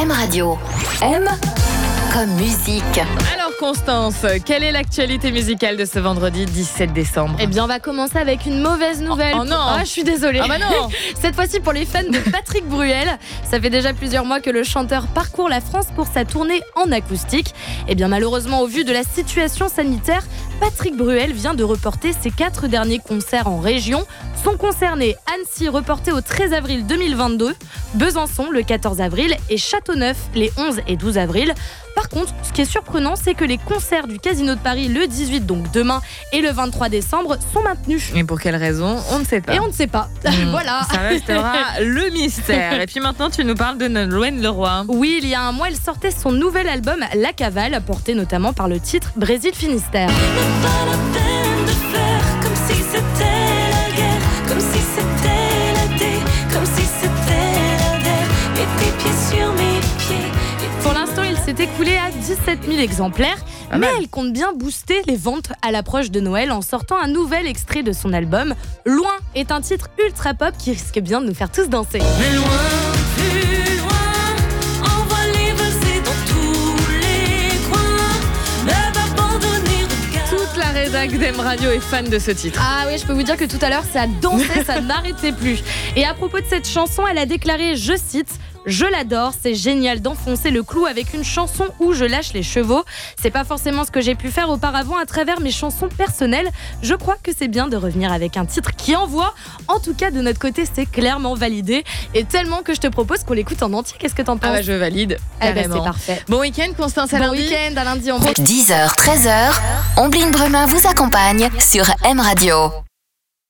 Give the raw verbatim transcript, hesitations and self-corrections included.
M Radio. M comme musique. Alors Constance, quelle est l'actualité musicale de ce vendredi dix-sept décembre ? Eh bien, on va commencer avec une mauvaise nouvelle. Oh, oh non Ah, je suis désolée. Ah bah non. Cette fois-ci pour les fans de Patrick Bruel. Ça fait déjà plusieurs mois que le chanteur parcourt la France pour sa tournée en acoustique. Eh bien, malheureusement, au vu de la situation sanitaire, Patrick Bruel vient de reporter ses quatre derniers concerts en région. Sont concernés Annecy, reporté au treize avril deux mille vingt-deux, Besançon le quatorze avril et Châteauneuf les onze et douze avril. Par contre, ce qui est surprenant, c'est que les concerts du Casino de Paris le dix-huit, donc demain, et le vingt-trois décembre sont maintenus. Et pour quelle raison ? On ne sait pas. Et on ne sait pas. Mmh, Voilà. Ça restera le mystère. Et puis maintenant, tu nous parles de Nolwenn Leroy. Oui, il y a un mois, elle sortait son nouvel album La Cavale, porté notamment par le titre Brésil Finistère. Pas la peine de faire comme si c'était la guerre, comme si c'était la dé, comme si c'était la der, et tes pieds sur mes pieds. Pour l'instant, il s'est écoulé à dix-sept mille exemplaires, Pas mais mal. elle compte bien booster les ventes à l'approche de Noël en sortant un nouvel extrait de son album. Loin est un titre ultra pop qui risque bien de nous faire tous danser. Mais loin, plus loin, envoie-les valser dans tous les coins, ne pas abandonner, regarde. Toute la rédac d'M Radio est fan de ce titre. Ah oui, je peux vous dire que tout à l'heure, ça dansait, ça n'arrêtait plus. Et à propos de cette chanson, elle a déclaré, je cite, « Je l'adore, c'est génial d'enfoncer le clou avec une chanson où je lâche les chevaux. C'est pas forcément ce que j'ai pu faire auparavant à travers mes chansons personnelles. Je crois que c'est bien de revenir avec un titre qui envoie. En tout cas, de notre côté, c'est clairement validé. Et tellement que je te propose qu'on l'écoute en entier. Qu'est-ce que t'en penses ? Ah bah je valide. Eh ben, Carrément. c'est parfait. Bon week-end Constance, à Bon lundi. week-end, à lundi. On dix heures, treize heures, Omblin Bremin vous accompagne sur M Radio.